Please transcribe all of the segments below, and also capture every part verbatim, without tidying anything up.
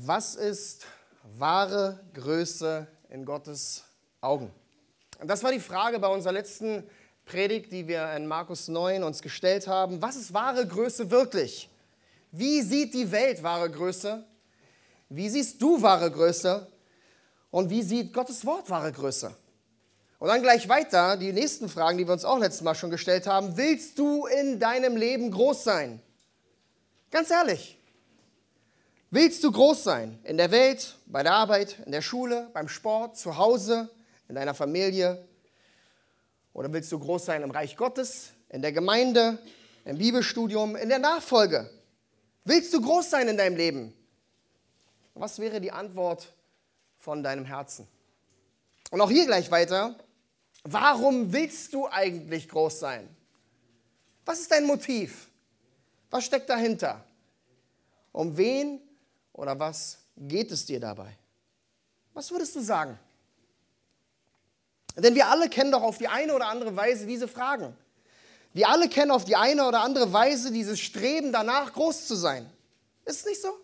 Was ist wahre Größe in Gottes Augen? Und das war die Frage bei unserer letzten Predigt, die wir in Markus neun uns gestellt haben. Was ist wahre Größe wirklich? Wie sieht die Welt wahre Größe? Wie siehst du wahre Größe? Und wie sieht Gottes Wort wahre Größe? Und dann gleich weiter, die nächsten Fragen, die wir uns auch letztes Mal schon gestellt haben. Willst du in deinem Leben groß sein? Ganz ehrlich. Willst du groß sein? In der Welt, bei der Arbeit, in der Schule, beim Sport, zu Hause, in deiner Familie? Oder willst du groß sein im Reich Gottes, in der Gemeinde, im Bibelstudium, in der Nachfolge? Willst du groß sein in deinem Leben? Was wäre die Antwort von deinem Herzen? Und auch hier gleich weiter. Warum willst du eigentlich groß sein? Was ist dein Motiv? Was steckt dahinter? Um wen oder was geht es dir dabei? Was würdest du sagen? Denn wir alle kennen doch auf die eine oder andere Weise diese Fragen. Wir alle kennen auf die eine oder andere Weise dieses Streben danach, groß zu sein. Ist es nicht so?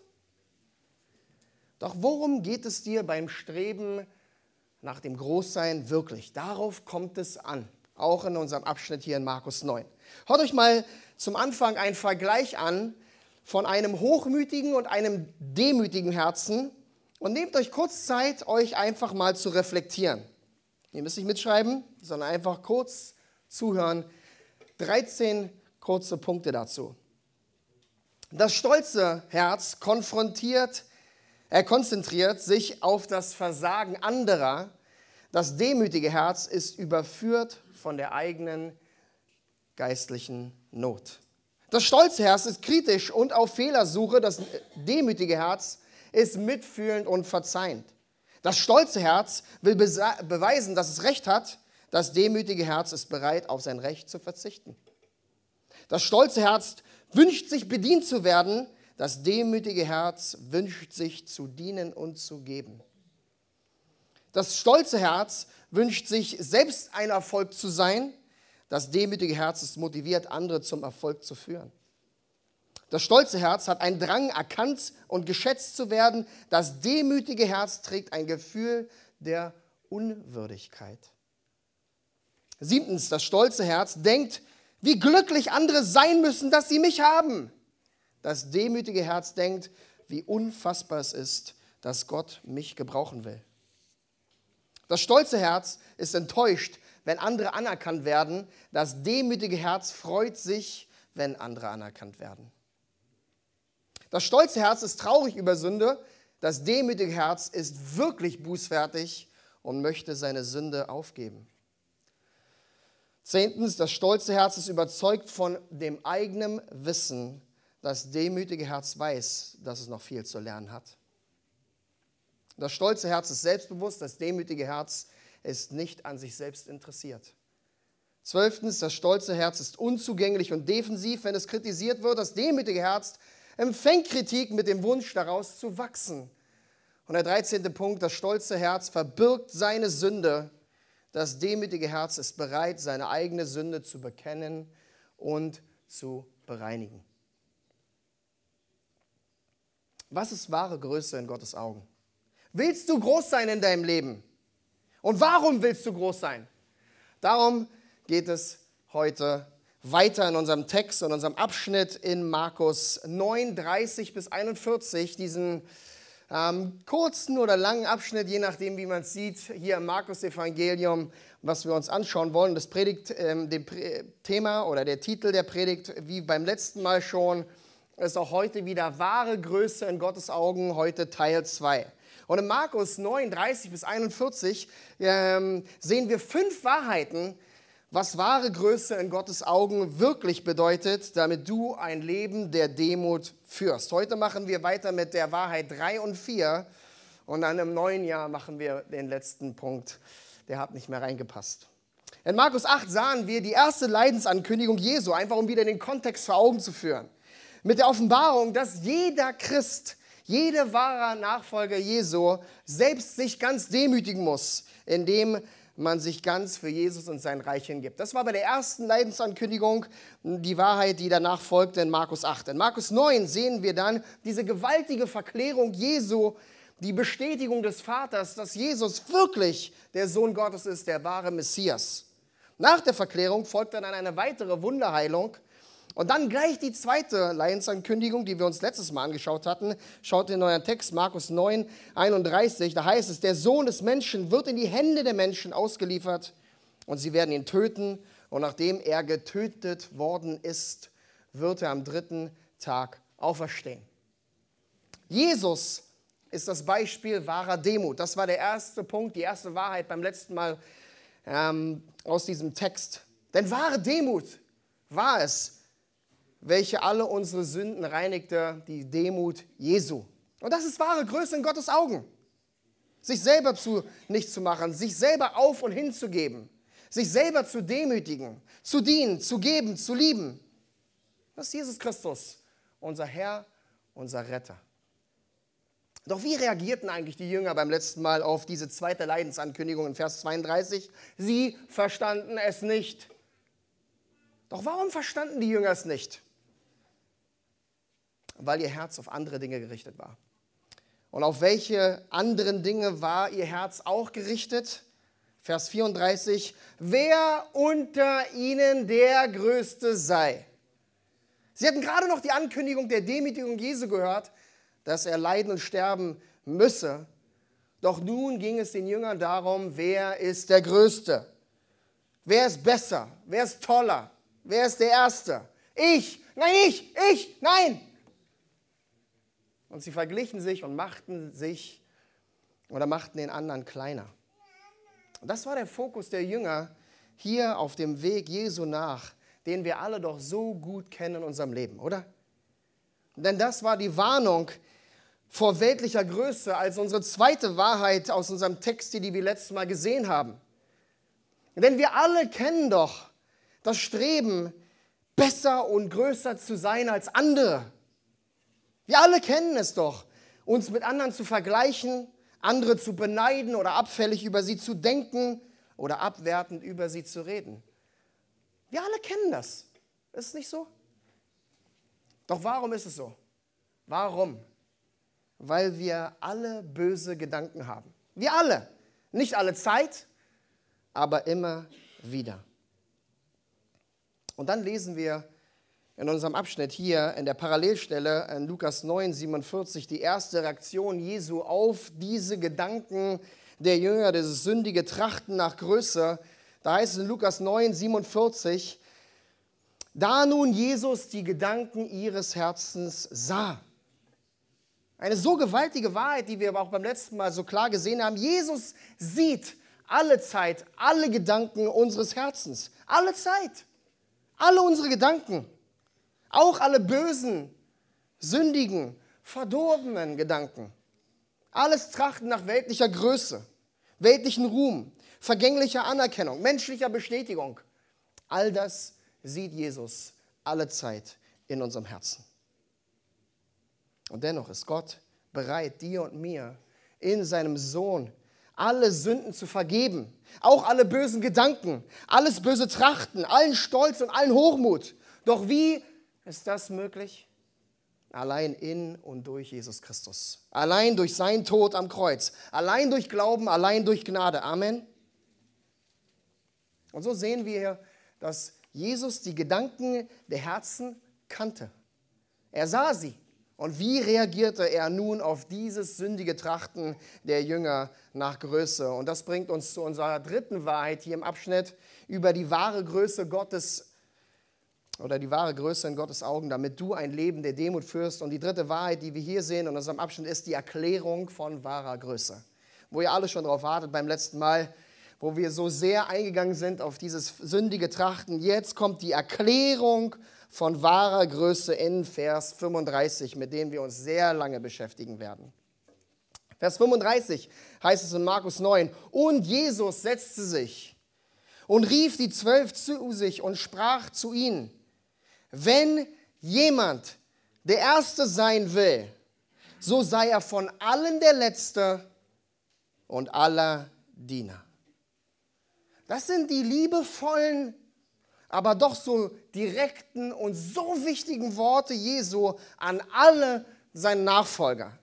Doch worum geht es dir beim Streben nach dem Großsein wirklich? Darauf kommt es an, auch in unserem Abschnitt hier in Markus neun. Hört euch mal zum Anfang einen Vergleich an von einem hochmütigen und einem demütigen Herzen und nehmt euch kurz Zeit, euch einfach mal zu reflektieren. Ihr müsst nicht mitschreiben, sondern einfach kurz zuhören. dreizehn kurze Punkte dazu. Das stolze Herz konfrontiert Er konzentriert sich auf das Versagen anderer. Das demütige Herz ist überführt von der eigenen geistlichen Not. Das stolze Herz ist kritisch und auf Fehlersuche. Das demütige Herz ist mitfühlend und verzeihend. Das stolze Herz will beweisen, dass es Recht hat. Das demütige Herz ist bereit, auf sein Recht zu verzichten. Das stolze Herz wünscht sich, bedient zu werden. Das demütige Herz wünscht sich zu dienen und zu geben. Das stolze Herz wünscht sich, selbst ein Erfolg zu sein. Das demütige Herz ist motiviert, andere zum Erfolg zu führen. Das stolze Herz hat einen Drang, erkannt und geschätzt zu werden. Das demütige Herz trägt ein Gefühl der Unwürdigkeit. Siebtens, das stolze Herz denkt, wie glücklich andere sein müssen, dass sie mich haben. Das demütige Herz denkt, wie unfassbar es ist, dass Gott mich gebrauchen will. Das stolze Herz ist enttäuscht, wenn andere anerkannt werden. Das demütige Herz freut sich, wenn andere anerkannt werden. Das stolze Herz ist traurig über Sünde. Das demütige Herz ist wirklich bußfertig und möchte seine Sünde aufgeben. Zehntens, das stolze Herz ist überzeugt von dem eigenen Wissen. Das demütige Herz weiß, dass es noch viel zu lernen hat. Das stolze Herz ist selbstbewusst, das demütige Herz ist nicht an sich selbst interessiert. Zwölftens, das stolze Herz ist unzugänglich und defensiv, wenn es kritisiert wird. Das demütige Herz empfängt Kritik mit dem Wunsch, daraus zu wachsen. Und der dreizehnte Punkt, das stolze Herz verbirgt seine Sünde. Das demütige Herz ist bereit, seine eigene Sünde zu bekennen und zu bereinigen. Was ist wahre Größe in Gottes Augen? Willst du groß sein in deinem Leben? Und warum willst du groß sein? Darum geht es heute weiter in unserem Text, in unserem Abschnitt in Markus neun, dreißig bis einundvierzig, diesen ähm, kurzen oder langen Abschnitt, je nachdem, wie man es sieht, hier im Markus-Evangelium, was wir uns anschauen wollen. Das Predigt, ähm, dem Prä- Thema oder der Titel der Predigt, wie beim letzten Mal schon, ist auch heute wieder wahre Größe in Gottes Augen, heute Teil zwei. Und in Markus neun, dreißig bis einundvierzig ähm, sehen wir fünf Wahrheiten, was wahre Größe in Gottes Augen wirklich bedeutet, damit du ein Leben der Demut führst. Heute machen wir weiter mit der Wahrheit drei und vier und dann im neuen Jahr machen wir den letzten Punkt, der hat nicht mehr reingepasst. In Markus acht sahen wir die erste Leidensankündigung Jesu, einfach um wieder den Kontext vor Augen zu führen. Mit der Offenbarung, dass jeder Christ, jeder wahre Nachfolger Jesu selbst sich ganz demütigen muss, indem man sich ganz für Jesus und sein Reich hingibt. Das war bei der ersten Leidensankündigung die Wahrheit, die danach folgte in Markus acht. In Markus neun sehen wir dann diese gewaltige Verklärung Jesu, die Bestätigung des Vaters, dass Jesus wirklich der Sohn Gottes ist, der wahre Messias. Nach der Verklärung folgt dann eine weitere Wunderheilung. Und dann gleich die zweite Leidensankündigung, die wir uns letztes Mal angeschaut hatten. Schaut in euren Text, Markus neun, einunddreißig. Da heißt es, der Sohn des Menschen wird in die Hände der Menschen ausgeliefert und sie werden ihn töten. Und nachdem er getötet worden ist, wird er am dritten Tag auferstehen. Jesus ist das Beispiel wahrer Demut. Das war der erste Punkt, die erste Wahrheit beim letzten Mal ähm, aus diesem Text. Denn wahre Demut war es, welche alle unsere Sünden reinigte, die Demut Jesu. Und das ist wahre Größe in Gottes Augen. Sich selber zu nicht zu machen, sich selber auf und hinzugeben, sich selber zu demütigen, zu dienen, zu geben, zu lieben. Das ist Jesus Christus, unser Herr, unser Retter. Doch wie reagierten eigentlich die Jünger beim letzten Mal auf diese zweite Leidensankündigung in Vers zweiunddreißig? Sie verstanden es nicht. Doch warum verstanden die Jünger es nicht? Weil ihr Herz auf andere Dinge gerichtet war. Und auf welche anderen Dinge war ihr Herz auch gerichtet? Vers vierunddreißig, wer unter ihnen der Größte sei. Sie hatten gerade noch die Ankündigung der Demütigung Jesu gehört, dass er leiden und sterben müsse. Doch nun ging es den Jüngern darum, wer ist der Größte? Wer ist besser? Wer ist toller? Wer ist der Erste? Ich, nein, ich, ich, nein. Und sie verglichen sich und machten sich oder machten den anderen kleiner. Und das war der Fokus der Jünger hier auf dem Weg Jesu nach, den wir alle doch so gut kennen in unserem Leben, oder? Denn das war die Warnung vor weltlicher Größe als unsere zweite Wahrheit aus unserem Text, die wir letztes Mal gesehen haben. Denn wir alle kennen doch das Streben, besser und größer zu sein als andere. Wir alle kennen es doch, uns mit anderen zu vergleichen, andere zu beneiden oder abfällig über sie zu denken oder abwertend über sie zu reden. Wir alle kennen das. Ist es nicht so? Doch warum ist es so? Warum? Weil wir alle böse Gedanken haben. Wir alle. Nicht alle Zeit, aber immer wieder. Und dann lesen wir in unserem Abschnitt hier in der Parallelstelle in Lukas neun, siebenundvierzig die erste Reaktion Jesu auf diese Gedanken der Jünger, dieses sündige Trachten nach Größe. Da heißt es in Lukas neun, siebenundvierzig, da nun Jesus die Gedanken ihres Herzens sah. Eine so gewaltige Wahrheit, die wir aber auch beim letzten Mal so klar gesehen haben. Jesus sieht alle Zeit, alle Gedanken unseres Herzens. Alle Zeit. Alle unsere Gedanken. Auch alle bösen, sündigen, verdorbenen Gedanken. Alles Trachten nach weltlicher Größe, weltlichen Ruhm, vergänglicher Anerkennung, menschlicher Bestätigung. All das sieht Jesus alle Zeit in unserem Herzen. Und dennoch ist Gott bereit, dir und mir in seinem Sohn alle Sünden zu vergeben. Auch alle bösen Gedanken, alles böse Trachten, allen Stolz und allen Hochmut. Doch wie ist das möglich? Allein in und durch Jesus Christus. Allein durch seinen Tod am Kreuz. Allein durch Glauben, allein durch Gnade. Amen. Und so sehen wir, dass Jesus die Gedanken der Herzen kannte. Er sah sie. Und wie reagierte er nun auf dieses sündige Trachten der Jünger nach Größe? Und das bringt uns zu unserer dritten Wahrheit hier im Abschnitt über die wahre Größe Gottes oder die wahre Größe in Gottes Augen, damit du ein Leben der Demut führst. Und die dritte Wahrheit, die wir hier sehen in unserem Abschnitt, ist die Erklärung von wahrer Größe. Wo ihr alle schon drauf wartet beim letzten Mal, wo wir so sehr eingegangen sind auf dieses sündige Trachten. Jetzt kommt die Erklärung von wahrer Größe in Vers fünfunddreißig, mit dem wir uns sehr lange beschäftigen werden. Vers fünfunddreißig heißt es in Markus neun, und Jesus setzte sich und rief die Zwölf zu sich und sprach zu ihnen, wenn jemand der Erste sein will, so sei er von allen der Letzte und aller Diener. Das sind die liebevollen, aber doch so direkten und so wichtigen Worte Jesu an alle seine Nachfolger.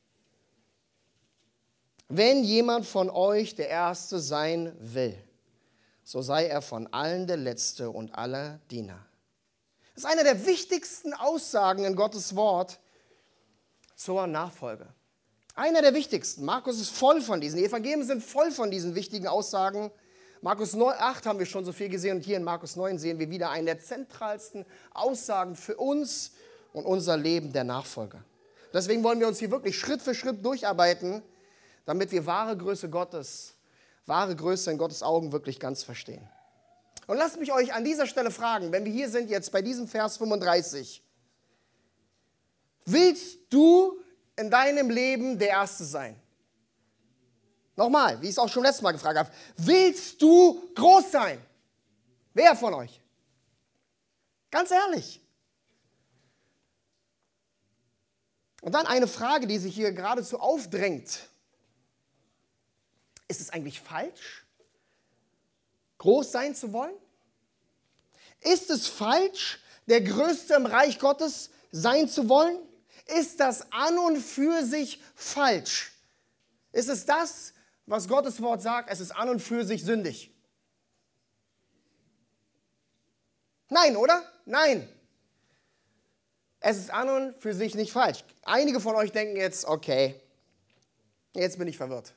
Wenn jemand von euch der Erste sein will, so sei er von allen der Letzte und aller Diener. Das ist eine der wichtigsten Aussagen in Gottes Wort zur Nachfolge. Einer der wichtigsten. Markus ist voll von diesen. Die Evangelien sind voll von diesen wichtigen Aussagen. Markus acht haben wir schon so viel gesehen und hier in Markus neun sehen wir wieder eine der zentralsten Aussagen für uns und unser Leben der Nachfolger. Deswegen wollen wir uns hier wirklich Schritt für Schritt durcharbeiten, damit wir wahre Größe Gottes, wahre Größe in Gottes Augen wirklich ganz verstehen. Und lasst mich euch an dieser Stelle fragen, wenn wir hier sind jetzt bei diesem Vers fünfunddreißig, willst du in deinem Leben der Erste sein? Nochmal, wie ich es auch schon letztes Mal gefragt habe, willst du groß sein? Wer von euch? Ganz ehrlich. Und dann eine Frage, die sich hier geradezu aufdrängt. Ist es eigentlich falsch, groß sein zu wollen? Ist es falsch, der Größte im Reich Gottes sein zu wollen? Ist das an und für sich falsch? Ist es das, was Gottes Wort sagt, es ist an und für sich sündig? Nein, oder? Nein. Es ist an und für sich nicht falsch. Einige von euch denken jetzt, okay, jetzt bin ich verwirrt.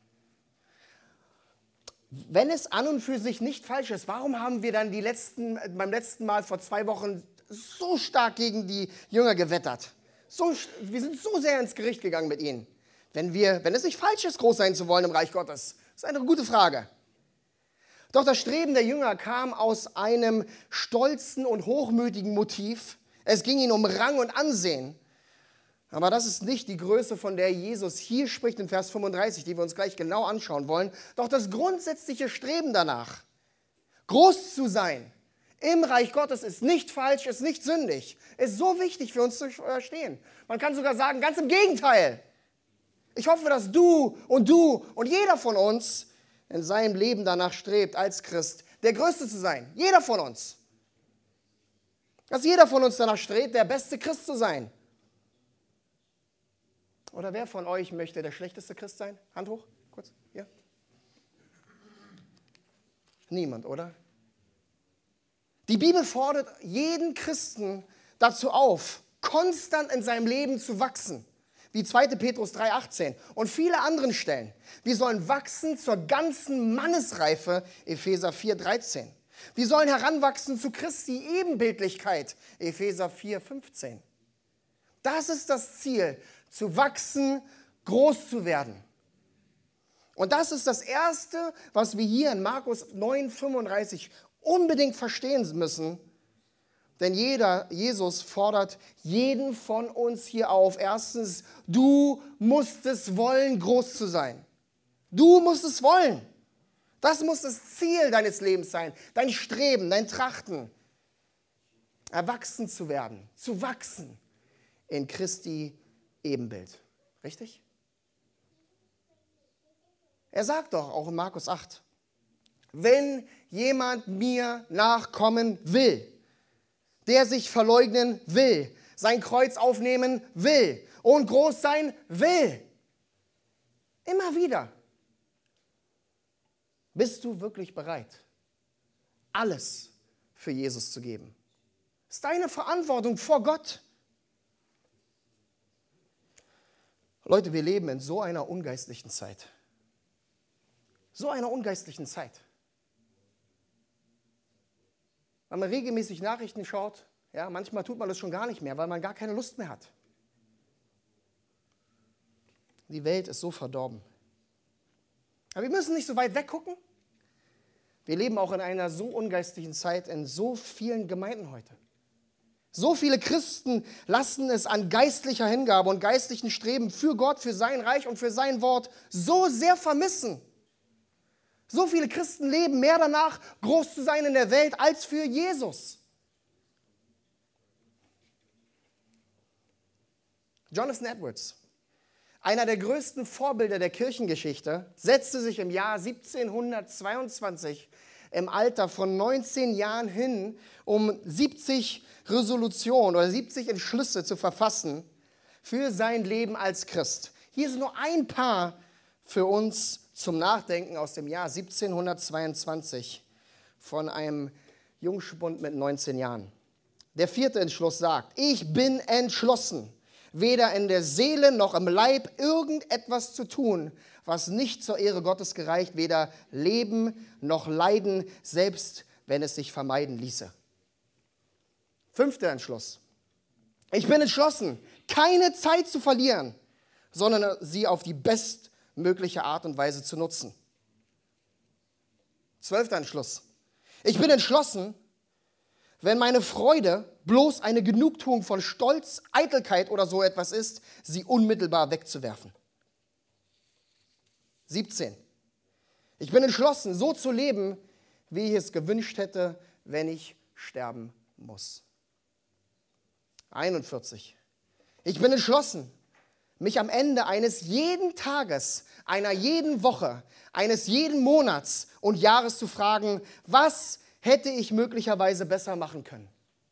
Wenn es an und für sich nicht falsch ist, warum haben wir dann die letzten, beim letzten Mal vor zwei Wochen so stark gegen die Jünger gewettert? So, wir sind so sehr ins Gericht gegangen mit ihnen. Wenn, wir, wenn es nicht falsch ist, groß sein zu wollen im Reich Gottes, das ist eine gute Frage. Doch das Streben der Jünger kam aus einem stolzen und hochmütigen Motiv. Es ging ihnen um Rang und Ansehen. Aber das ist nicht die Größe, von der Jesus hier spricht in Vers fünfunddreißig, die wir uns gleich genau anschauen wollen. Doch das grundsätzliche Streben danach, groß zu sein im Reich Gottes, ist nicht falsch, ist nicht sündig. Ist so wichtig für uns zu verstehen. Man kann sogar sagen, ganz im Gegenteil. Ich hoffe, dass du und du und jeder von uns in seinem Leben danach strebt, als Christ der Größte zu sein. Jeder von uns. Dass jeder von uns danach strebt, der beste Christ zu sein. Oder wer von euch möchte der schlechteste Christ sein? Hand hoch, kurz, hier. Niemand, oder? Die Bibel fordert jeden Christen dazu auf, konstant in seinem Leben zu wachsen. Wie zweiter Petrus drei achtzehn und viele anderen Stellen. Wir sollen wachsen zur ganzen Mannesreife, Epheser vier dreizehn. Wir sollen heranwachsen zu Christi Ebenbildlichkeit, Epheser vier fünfzehn. Das ist das Ziel, zu wachsen, groß zu werden. Und das ist das Erste, was wir hier in Markus neun fünfunddreißig unbedingt verstehen müssen. Denn jeder, Jesus fordert jeden von uns hier auf. Erstens, du musst es wollen, groß zu sein. Du musst es wollen. Das muss das Ziel deines Lebens sein. Dein Streben, dein Trachten. Erwachsen zu werden, zu wachsen in Christi Ebenbild. Richtig? Er sagt doch auch in Markus acht, wenn jemand mir nachkommen will, der sich verleugnen will, sein Kreuz aufnehmen will und groß sein will. Immer wieder. Bist du wirklich bereit, alles für Jesus zu geben? Das ist deine Verantwortung vor Gott. Leute, wir leben in so einer ungeistlichen Zeit. So einer ungeistlichen Zeit. Wenn man regelmäßig Nachrichten schaut, ja, manchmal tut man das schon gar nicht mehr, weil man gar keine Lust mehr hat. Die Welt ist so verdorben. Aber wir müssen nicht so weit weggucken. Wir leben auch in einer so ungeistlichen Zeit in so vielen Gemeinden heute. So viele Christen lassen es an geistlicher Hingabe und geistlichen Streben für Gott, für sein Reich und für sein Wort so sehr vermissen. So viele Christen leben mehr danach, groß zu sein in der Welt, als für Jesus. Jonathan Edwards, einer der größten Vorbilder der Kirchengeschichte, setzte sich im Jahr siebzehnhundertzweiundzwanzig im Alter von neunzehn Jahren hin, um siebzig Resolutionen oder siebzig Entschlüsse zu verfassen für sein Leben als Christ. Hier sind nur ein paar für uns zum Nachdenken aus dem Jahr siebzehnhundertzweiundzwanzig von einem Jungspund mit neunzehn Jahren. Der vierte Entschluss sagt: Ich bin entschlossen, weder in der Seele noch im Leib irgendetwas zu tun, was nicht zur Ehre Gottes gereicht, weder Leben noch Leiden, selbst wenn es sich vermeiden ließe. Fünfter Entschluss: Ich bin entschlossen, keine Zeit zu verlieren, sondern sie auf die bestmögliche Art und Weise zu nutzen. Zwölfter Entschluss: Ich bin entschlossen, wenn meine Freude bloß eine Genugtuung von Stolz, Eitelkeit oder so etwas ist, sie unmittelbar wegzuwerfen. siebzehn. Ich bin entschlossen, so zu leben, wie ich es gewünscht hätte, wenn ich sterben muss. einundvierzig. Ich bin entschlossen, mich am Ende eines jeden Tages, einer jeden Woche, eines jeden Monats und Jahres zu fragen, was hätte ich möglicherweise besser machen können.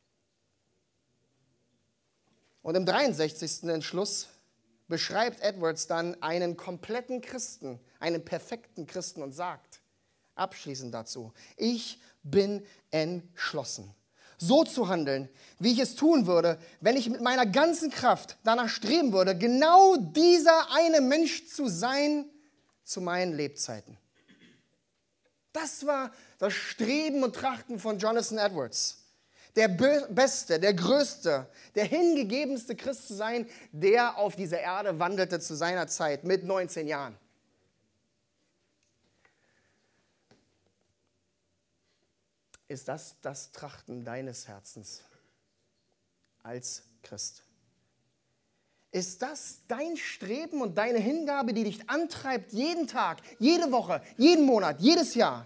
Und im dreiundsechzigsten Entschluss beschreibt Edwards dann einen kompletten Christen, einen perfekten Christen und sagt abschließend dazu: Ich bin entschlossen, so zu handeln, wie ich es tun würde, wenn ich mit meiner ganzen Kraft danach streben würde, genau dieser eine Mensch zu sein zu meinen Lebzeiten. Das war das Streben und Trachten von Jonathan Edwards. Der beste, der größte, der hingegebenste Christ zu sein, der auf dieser Erde wandelte zu seiner Zeit mit neunzehn Jahren. Ist das das Trachten deines Herzens als Christ? Ist das dein Streben und deine Hingabe, die dich antreibt, jeden Tag, jede Woche, jeden Monat, jedes Jahr?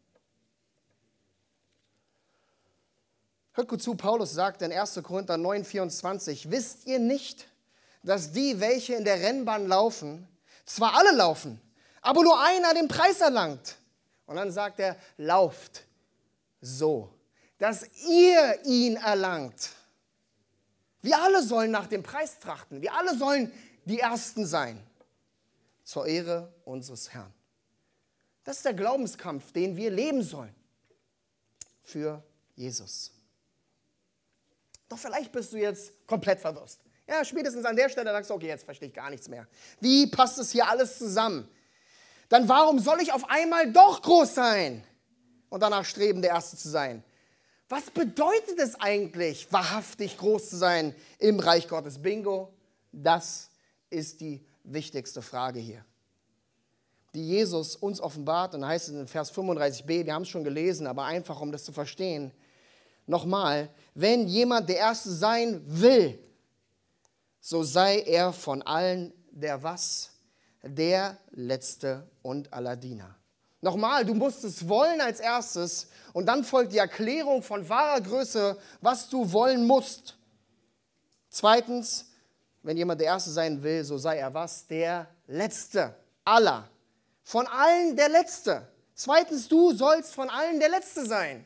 Hört gut zu, Paulus sagt in erster Korinther neun, vierundzwanzig, wisst ihr nicht, dass die, welche in der Rennbahn laufen, zwar alle laufen, aber nur einer den Preis erlangt? Und dann sagt er, lauft so, dass ihr ihn erlangt. Wir alle sollen nach dem Preis trachten. Wir alle sollen die Ersten sein. Zur Ehre unseres Herrn. Das ist der Glaubenskampf, den wir leben sollen. Für Jesus. Doch vielleicht bist du jetzt komplett verwirrt. Ja, spätestens an der Stelle sagst du, okay, jetzt verstehe ich gar nichts mehr. Wie passt es hier alles zusammen? Dann warum soll ich auf einmal doch groß sein und danach streben, der Erste zu sein? Was bedeutet es eigentlich, wahrhaftig groß zu sein im Reich Gottes? Bingo, das ist die wichtigste Frage hier, die Jesus uns offenbart. Und da heißt es in Vers fünfunddreißig b, wir haben es schon gelesen, aber einfach, um das zu verstehen, nochmal: Wenn jemand der Erste sein will, so sei er von allen der was? Der Letzte und aller Diener. Nochmal, du musst es wollen als erstes und dann folgt die Erklärung von wahrer Größe, was du wollen musst. Zweitens, wenn jemand der Erste sein will, so sei er was? Der Letzte aller. Von allen der Letzte. Zweitens, du sollst von allen der Letzte sein.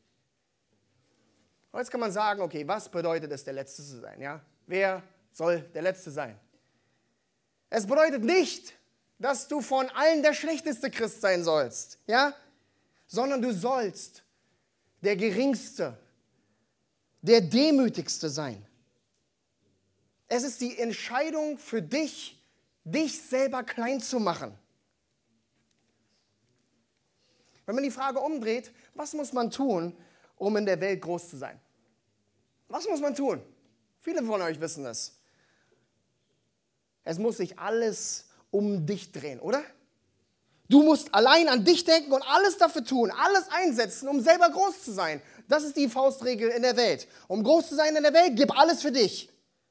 Und jetzt kann man sagen, okay, was bedeutet es, der Letzte zu sein? Ja? Wer soll der Letzte sein? Es bedeutet nicht, dass du von allen der schlechteste Christ sein sollst, ja? Sondern du sollst der Geringste, der Demütigste sein. Es ist die Entscheidung für dich, dich selber klein zu machen. Wenn man die Frage umdreht, was muss man tun, um in der Welt groß zu sein? Was muss man tun? Viele von euch wissen es. Es muss sich alles um dich drehen, oder? Du musst allein an dich denken und alles dafür tun, alles einsetzen, um selber groß zu sein. Das ist die Faustregel in der Welt. Um groß zu sein in der Welt, gib alles für dich.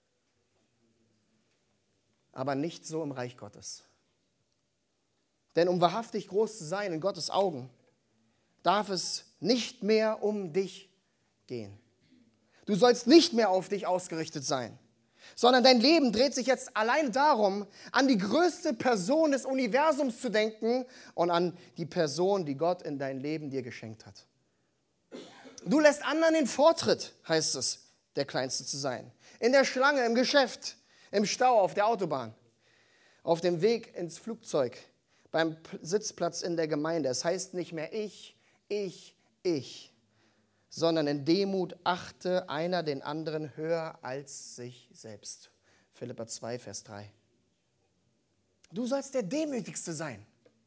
Aber nicht so im Reich Gottes. Denn um wahrhaftig groß zu sein in Gottes Augen, darf es nicht mehr um dich gehen. Du sollst nicht mehr auf dich ausgerichtet sein. sondern dein Leben dreht sich jetzt allein darum, an die größte Person des Universums zu denken und an die Person, die Gott in dein Leben dir geschenkt hat. Du lässt anderen den Vortritt, heißt es, der Kleinste zu sein. In der Schlange, im Geschäft, im Stau, auf der Autobahn, auf dem Weg ins Flugzeug, beim Sitzplatz in der Gemeinde. Es heißt nicht mehr ich, ich, ich, sondern in Demut achte einer den anderen höher als sich selbst. Philipper zwei, Vers drei. Du sollst der Demütigste sein.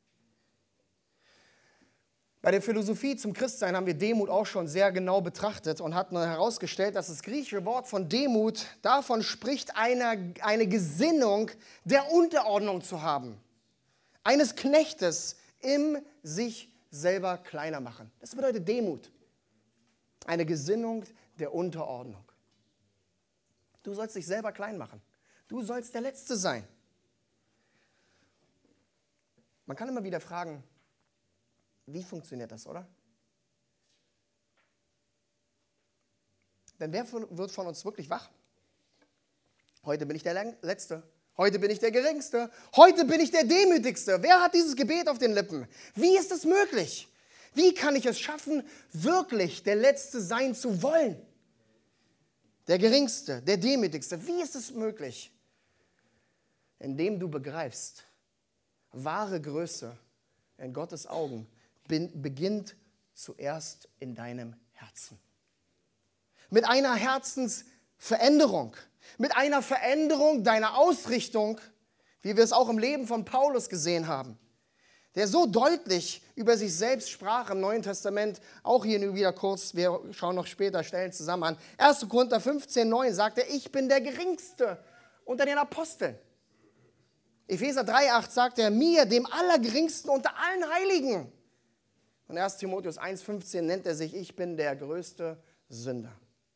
Bei der Philosophie zum Christsein haben wir Demut auch schon sehr genau betrachtet und hatten herausgestellt, dass das griechische Wort von Demut davon spricht, eine, eine Gesinnung der Unterordnung zu haben. Eines Knechtes im sich selber kleiner machen. Das bedeutet Demut. Eine Gesinnung der Unterordnung. Du sollst dich selber klein machen. Du sollst der Letzte sein. Man kann immer wieder fragen, wie funktioniert das, oder? Denn wer wird von uns wirklich wach? Heute bin ich der Letzte. Heute bin ich der Geringste. Heute bin ich der Demütigste. Wer hat dieses Gebet auf den Lippen? Wie ist es möglich? Wie kann ich es schaffen, wirklich der Letzte sein zu wollen? Der Geringste, der Demütigste. Wie ist es möglich? Indem du begreifst, wahre Größe in Gottes Augen beginnt zuerst in deinem Herzen. Mit einer Herzensveränderung, mit einer Veränderung deiner Ausrichtung, wie wir es auch im Leben von Paulus gesehen haben, der so deutlich über sich selbst sprach im Neuen Testament, auch hier nur wieder kurz, wir schauen noch später Stellen zusammen an. erster Korinther fünfzehn, neun sagt er, ich bin der Geringste unter den Aposteln. Epheser drei, acht sagt er, mir, dem Allergeringsten unter allen Heiligen. Und erster Timotheus eins, fünfzehn nennt er sich, ich bin der größte Sünder.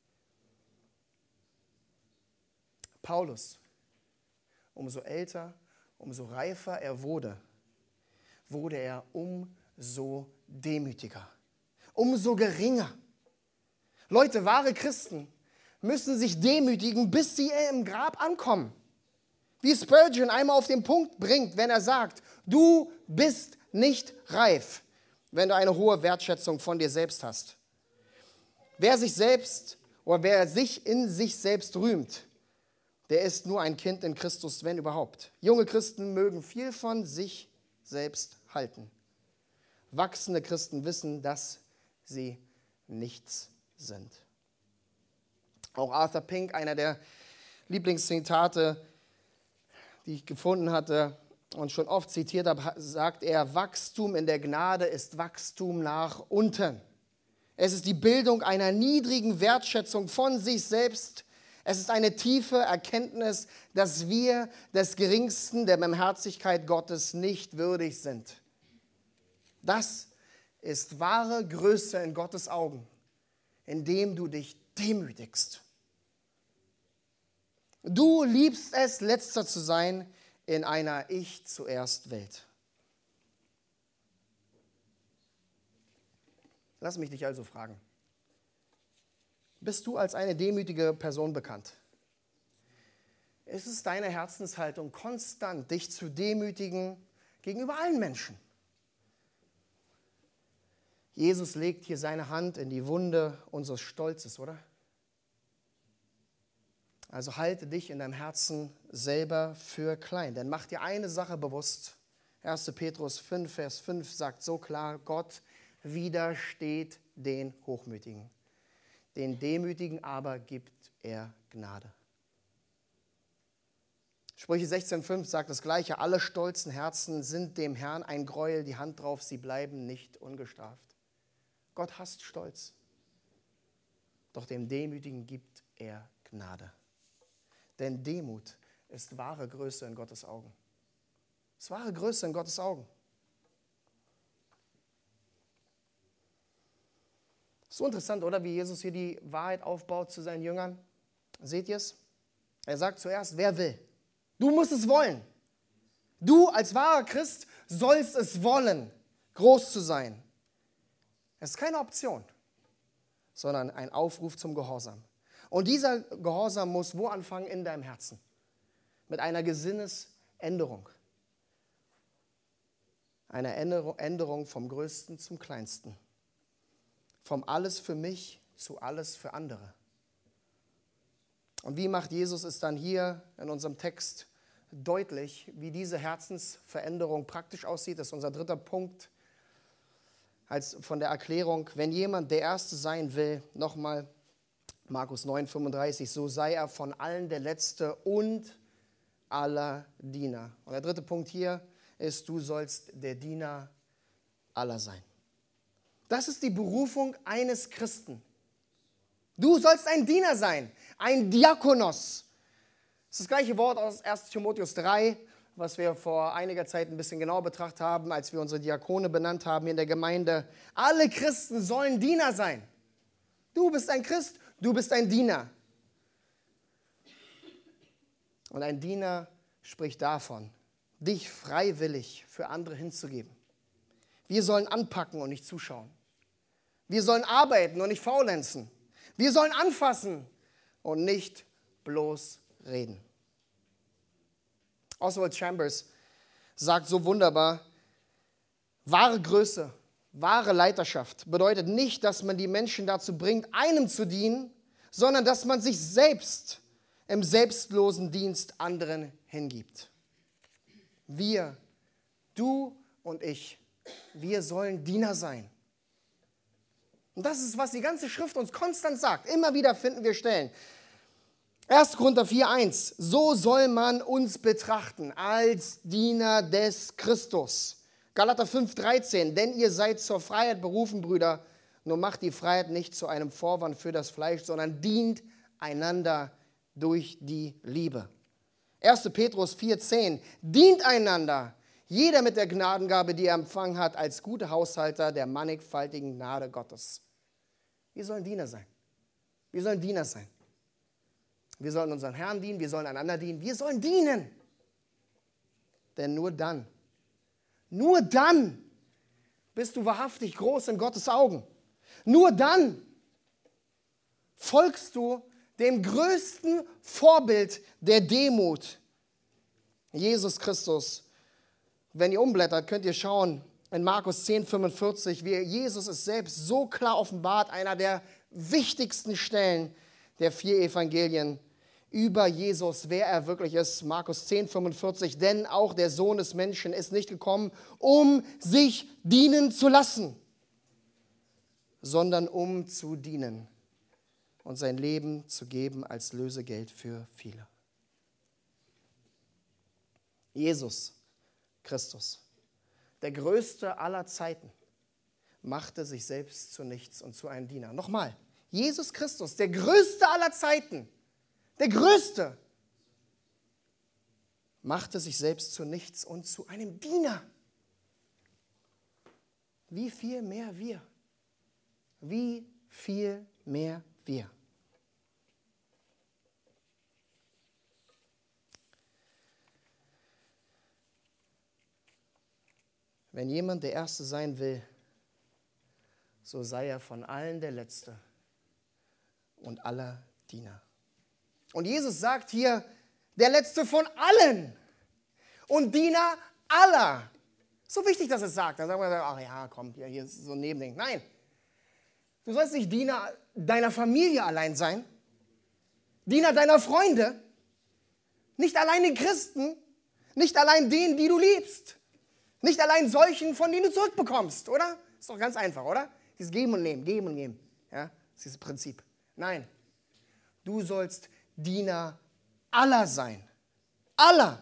Paulus, umso älter, umso reifer er wurde, wurde er umso demütiger, umso geringer. Leute, wahre Christen müssen sich demütigen, bis sie im Grab ankommen. Wie Spurgeon einmal auf den Punkt bringt, wenn er sagt, du bist nicht reif, wenn du eine hohe Wertschätzung von dir selbst hast. Wer sich selbst oder wer sich in sich selbst rühmt, der ist nur ein Kind in Christus, wenn überhaupt. Junge Christen mögen viel von sich selbst halten. Wachsende Christen wissen, dass sie nichts sind. Auch Arthur Pink, einer der Lieblingszitate, die ich gefunden hatte und schon oft zitiert habe, sagt er, Wachstum in der Gnade ist Wachstum nach unten. Es ist die Bildung einer niedrigen Wertschätzung von sich selbst. Es ist eine tiefe Erkenntnis, dass wir des Geringsten der Barmherzigkeit Gottes nicht würdig sind. Das ist wahre Größe in Gottes Augen, indem du dich demütigst. Du liebst es, Letzter zu sein in einer Ich-zuerst-Welt. Lass mich dich also fragen. Bist du als eine demütige Person bekannt? Ist es deine Herzenshaltung, konstant dich zu demütigen gegenüber allen Menschen? Jesus legt hier seine Hand in die Wunde unseres Stolzes, oder? Also halte dich in deinem Herzen selber für klein. Denn mach dir eine Sache bewusst. erster Petrus fünf, Vers fünf sagt so klar, Gott widersteht den Hochmütigen. Den Demütigen aber gibt er Gnade. Sprüche sechzehn, fünf sagt das Gleiche. Alle stolzen Herzen sind dem Herrn ein Gräuel, die Hand drauf, sie bleiben nicht ungestraft. Gott hasst Stolz. Doch dem Demütigen gibt er Gnade. Denn Demut ist wahre Größe in Gottes Augen. Es ist wahre Größe in Gottes Augen. So interessant, oder? Wie Jesus hier die Wahrheit aufbaut zu seinen Jüngern. Seht ihr es? Er sagt zuerst, wer will? Du musst es wollen. Du als wahrer Christ sollst es wollen, groß zu sein. Es ist keine Option, sondern ein Aufruf zum Gehorsam. Und dieser Gehorsam muss wo anfangen? In deinem Herzen. Mit einer Gesinnesänderung. Eine Änderung vom Größten zum Kleinsten. Vom alles für mich zu alles für andere. Und wie macht Jesus es dann hier in unserem Text deutlich, wie diese Herzensveränderung praktisch aussieht? Das ist unser dritter Punkt als von der Erklärung. Wenn jemand der Erste sein will, nochmal Markus neun, fünfunddreißig, so sei er von allen der Letzte und aller Diener. Und der dritte Punkt hier ist, du sollst der Diener aller sein. Das ist die Berufung eines Christen. Du sollst ein Diener sein, ein Diakonos. Das ist das gleiche Wort aus erster Timotheus drei, was wir vor einiger Zeit ein bisschen genauer betrachtet haben, als wir unsere Diakone benannt haben hier in der Gemeinde. Alle Christen sollen Diener sein. Du bist ein Christ, du bist ein Diener. Und ein Diener spricht davon, dich freiwillig für andere hinzugeben. Wir sollen anpacken und nicht zuschauen. Wir sollen arbeiten und nicht faulenzen. Wir sollen anfassen und nicht bloß reden. Oswald Chambers sagt so wunderbar, wahre Größe, wahre Leiterschaft bedeutet nicht, dass man die Menschen dazu bringt, einem zu dienen, sondern dass man sich selbst im selbstlosen Dienst anderen hingibt. Wir, du und ich, wir sollen Diener sein. Und das ist, was die ganze Schrift uns konstant sagt. Immer wieder finden wir Stellen. erster Korinther vier, eins. So soll man uns betrachten als Diener des Christus. Galater fünf, dreizehn. Denn ihr seid zur Freiheit berufen, Brüder. Nur macht die Freiheit nicht zu einem Vorwand für das Fleisch, sondern dient einander durch die Liebe. erster Petrus vier, zehn. Dient einander, jeder mit der Gnadengabe, die er empfangen hat, als gute Haushalter der mannigfaltigen Gnade Gottes. Wir sollen Diener sein. Wir sollen Diener sein. Wir sollen unseren Herrn dienen, wir sollen einander dienen, wir sollen dienen. Denn nur dann, nur dann bist du wahrhaftig groß in Gottes Augen. Nur dann folgst du dem größten Vorbild der Demut, Jesus Christus. Wenn ihr umblättert, könnt ihr schauen in Markus zehn, fünfundvierzig, wie Jesus es selbst so klar offenbart, einer der wichtigsten Stellen der vier Evangelien über Jesus, wer er wirklich ist. Markus zehn, fünfundvierzig, denn auch der Sohn des Menschen ist nicht gekommen, um sich dienen zu lassen, sondern um zu dienen und sein Leben zu geben als Lösegeld für viele. Jesus Christus, der Größte aller Zeiten, machte sich selbst zu nichts und zu einem Diener. Nochmal, Jesus Christus, der Größte aller Zeiten, der Größte, machte sich selbst zu nichts und zu einem Diener. Wie viel mehr wir? Wie viel mehr wir? Wenn jemand der Erste sein will, so sei er von allen der Letzte und aller Diener. Und Jesus sagt hier, der Letzte von allen und Diener aller. So wichtig, dass es sagt. Dann sagen wir, ach ja, komm, hier, hier ist so ein Nebending. Nein, du sollst nicht Diener deiner Familie allein sein, Diener deiner Freunde, nicht allein den Christen, nicht allein denen, die du liebst, nicht allein solchen, von denen du zurückbekommst, oder? Ist doch ganz einfach, oder? Dieses Geben und Nehmen, Geben und Nehmen. Ja, das ist dieses Prinzip. Nein, du sollst Diener aller sein. Aller.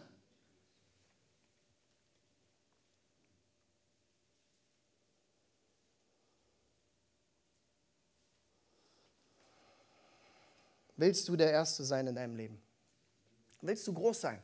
Willst du der Erste sein in deinem Leben? Willst du groß sein?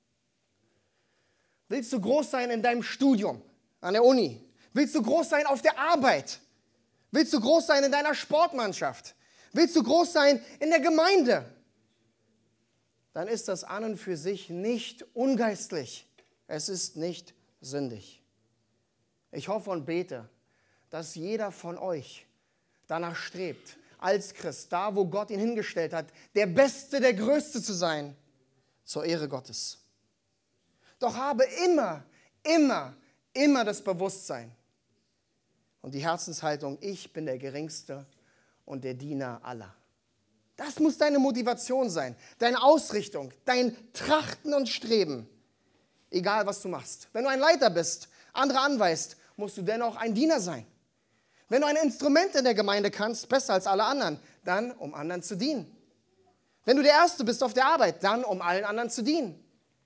Willst du groß sein in deinem Studium, an der Uni? Willst du groß sein auf der Arbeit? Willst du groß sein in deiner Sportmannschaft? Willst du groß sein in der Gemeinde? Dann ist das an und für sich nicht ungeistlich. Es ist nicht sündig. Ich hoffe und bete, dass jeder von euch danach strebt, als Christ, da wo Gott ihn hingestellt hat, der Beste, der Größte zu sein, zur Ehre Gottes. Doch habe immer, immer, immer das Bewusstsein und die Herzenshaltung, ich bin der Geringste und der Diener aller. Das muss deine Motivation sein, deine Ausrichtung, dein Trachten und Streben, egal was du machst. Wenn du ein Leiter bist, andere anweist, musst du dennoch ein Diener sein. Wenn du ein Instrument in der Gemeinde kannst, besser als alle anderen, dann um anderen zu dienen. Wenn du der Erste bist auf der Arbeit, dann um allen anderen zu dienen.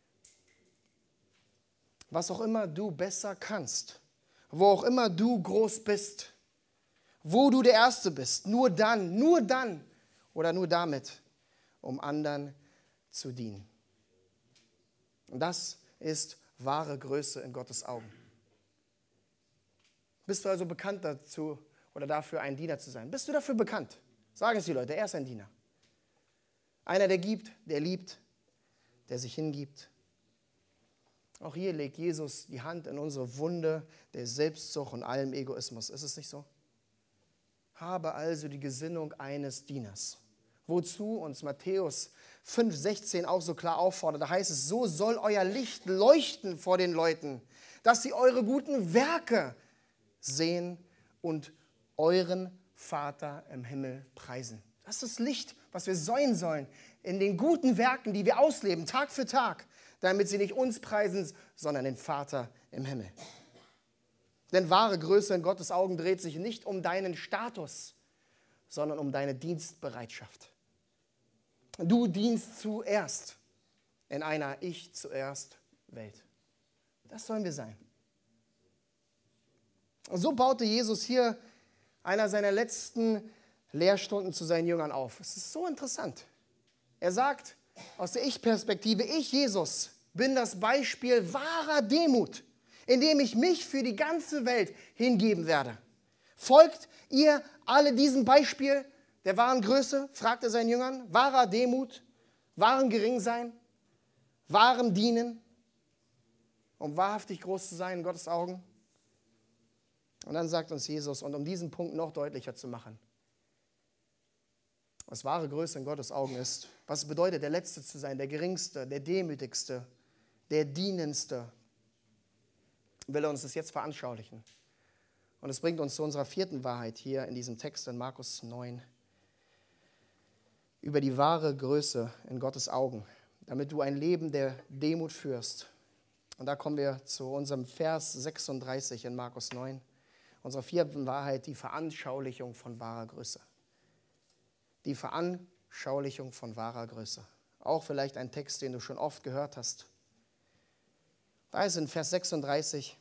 Was auch immer du besser kannst, wo auch immer du groß bist, wo du der Erste bist, nur dann, nur dann oder nur damit, um anderen zu dienen. Und das ist wahre Größe in Gottes Augen. Bist du also bekannt dazu oder dafür, ein Diener zu sein? Bist du dafür bekannt? Sagen es die Leute, er ist ein Diener. Einer, der gibt, der liebt, der sich hingibt. Auch hier legt Jesus die Hand in unsere Wunde der Selbstsucht und allem Egoismus. Ist es nicht so? Habe also die Gesinnung eines Dieners. Wozu uns Matthäus fünf sechzehn auch so klar auffordert. Da heißt es, so soll euer Licht leuchten vor den Leuten, dass sie eure guten Werke sehen und euren Vater im Himmel preisen. Das ist das Licht, was wir sein sollen in den guten Werken, die wir ausleben, Tag für Tag, damit sie nicht uns preisen, sondern den Vater im Himmel. Denn wahre Größe in Gottes Augen dreht sich nicht um deinen Status, sondern um deine Dienstbereitschaft. Du dienst zuerst in einer Ich zuerst Welt. Das sollen wir sein. Und so baute Jesus hier einer seiner letzten Lehrstunden zu seinen Jüngern auf. Es ist so interessant. Er sagt aus der Ich-Perspektive, ich, Jesus, bin das Beispiel wahrer Demut, indem ich mich für die ganze Welt hingeben werde. Folgt ihr alle diesem Beispiel der wahren Größe? Fragt er seinen Jüngern. Wahrer Demut, wahren Geringsein, wahrem Dienen, um wahrhaftig groß zu sein in Gottes Augen. Und dann sagt uns Jesus, und um diesen Punkt noch deutlicher zu machen, was wahre Größe in Gottes Augen ist, was es bedeutet, der Letzte zu sein, der Geringste, der Demütigste, der Dienendste, will er uns das jetzt veranschaulichen. Und es bringt uns zu unserer vierten Wahrheit hier in diesem Text in Markus neun. Über die wahre Größe in Gottes Augen, damit du ein Leben der Demut führst. Und da kommen wir zu unserem Vers sechsunddreißig in Markus neun. Unsere vierten Wahrheit, die Veranschaulichung von wahrer Größe. Die Veranschaulichung von wahrer Größe. Auch vielleicht ein Text, den du schon oft gehört hast. Da ist in Vers sechsunddreißig,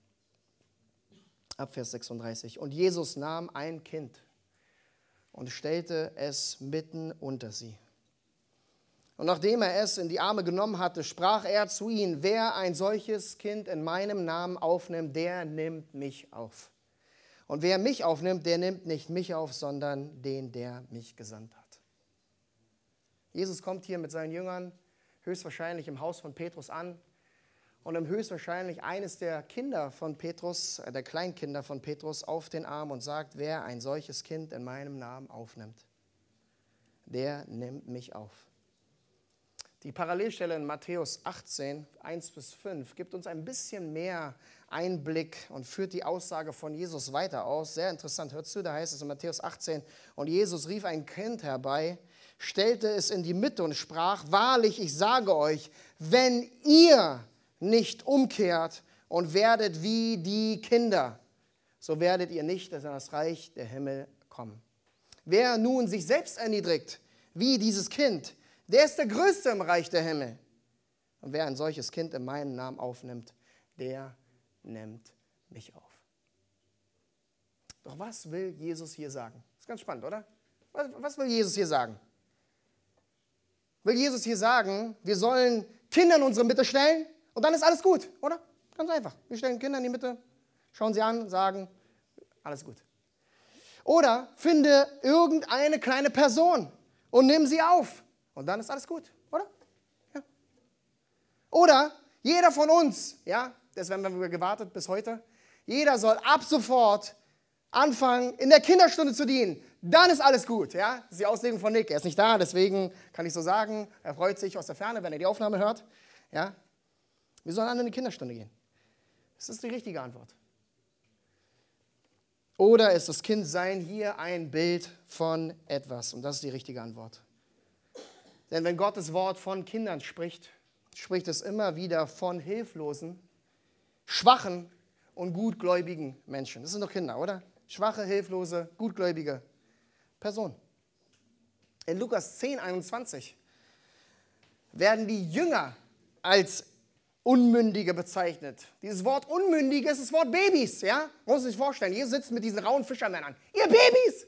ab Vers sechsunddreißig. Und Jesus nahm ein Kind und stellte es mitten unter sie. Und nachdem er es in die Arme genommen hatte, sprach er zu ihnen, wer ein solches Kind in meinem Namen aufnimmt, der nimmt mich auf. Und wer mich aufnimmt, der nimmt nicht mich auf, sondern den, der mich gesandt hat. Jesus kommt hier mit seinen Jüngern höchstwahrscheinlich im Haus von Petrus an und nimmt höchstwahrscheinlich eines der Kinder von Petrus, der Kleinkinder von Petrus, auf den Arm und sagt, wer ein solches Kind in meinem Namen aufnimmt, der nimmt mich auf. Die Parallelstelle in Matthäus achtzehn, eins bis fünf gibt uns ein bisschen mehr Einblick und führt die Aussage von Jesus weiter aus. Sehr interessant, hört zu, da heißt es in Matthäus achtzehn, und Jesus rief ein Kind herbei, stellte es in die Mitte und sprach, wahrlich, ich sage euch, wenn ihr nicht umkehrt und werdet wie die Kinder, so werdet ihr nicht in das Reich der Himmel kommen. Wer nun sich selbst erniedrigt, wie dieses Kind, der ist der Größte im Reich der Himmel. Und wer ein solches Kind in meinem Namen aufnimmt, der nimmt mich auf. Doch was will Jesus hier sagen? Das ist ganz spannend, oder? Was, was will Jesus hier sagen? Will Jesus hier sagen, wir sollen Kinder in unsere Mitte stellen und dann ist alles gut, oder? Ganz einfach. Wir stellen Kinder in die Mitte, schauen sie an, sagen, alles gut. Oder finde irgendeine kleine Person und nimm sie auf. Und dann ist alles gut, oder? Ja. Oder jeder von uns, ja, deswegen haben wir gewartet bis heute, jeder soll ab sofort anfangen, in der Kinderstunde zu dienen. dann ist alles gut. Ja? Das ist die Auslegung von Nick. Er ist nicht da, deswegen kann ich so sagen, er freut sich aus der Ferne, wenn er die Aufnahme hört. Ja? Wir sollen alle in die Kinderstunde gehen. Das ist die richtige Antwort. Oder ist das Kindsein hier ein Bild von etwas? Und das ist die richtige Antwort. Denn wenn Gottes Wort von Kindern spricht, spricht es immer wieder von hilflosen, schwachen und gutgläubigen Menschen. Das sind doch Kinder, oder? Schwache, hilflose, gutgläubige Personen. In Lukas zehn, einundzwanzig werden die Jünger als Unmündige bezeichnet. Dieses Wort Unmündige ist das Wort Babys. Ja? Man muss sich vorstellen, ihr sitzt mit diesen rauen Fischermännern. Ihr Babys!